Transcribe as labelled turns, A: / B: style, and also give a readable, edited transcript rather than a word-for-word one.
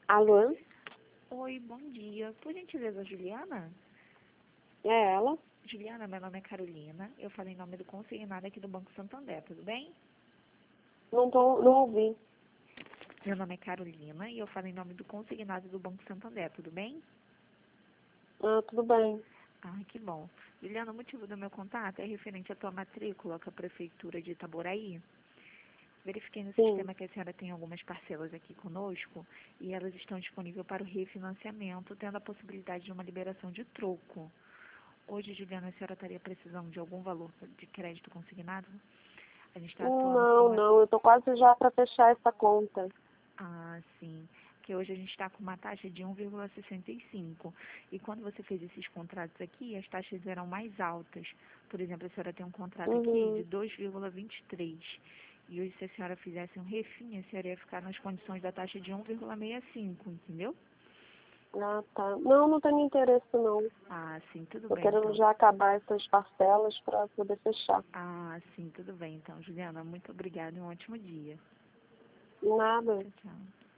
A: Alô?
B: Oi, bom dia. Por gentileza, Juliana?
A: É ela?
B: Juliana, meu nome é Carolina. Eu falo em nome do consignado aqui do Banco Santander, tudo bem?
A: Não ouvi.
B: Meu nome é Carolina e eu falo em nome do consignado do Banco Santander, tudo bem?
A: Ah, tudo bem.
B: Ah, que bom. Juliana, o motivo do meu contato é referente à tua matrícula com a Prefeitura de Itaboraí. Verifiquei no
A: Sim.
B: sistema que a senhora tem algumas parcelas aqui conosco e elas estão disponíveis para o refinanciamento, tendo a possibilidade de uma liberação de troco. Hoje, Juliana, a senhora estaria precisando de algum valor de crédito consignado? A gente está atuando com uma...
A: Não, eu tô quase já para fechar essa conta.
B: Ah, sim. Que hoje a gente está com uma taxa de 1,65. E quando você fez esses contratos aqui, as taxas eram mais altas. Por exemplo, a senhora tem um contrato aqui de
A: Uhum.
B: 2,23. E hoje, se a senhora fizesse um refim, a senhora ia ficar nas condições da taxa de 1,65, entendeu?
A: Ah, tá. Não tenho interesse não.
B: Ah, sim, tudo
A: Tô
B: bem
A: querendo
B: então.
A: já acabar essas parcelas para poder fechar.
B: Ah, sim, tudo bem então, Juliana. Muito obrigada e um ótimo dia.
A: Nada.
B: Tchau, tchau.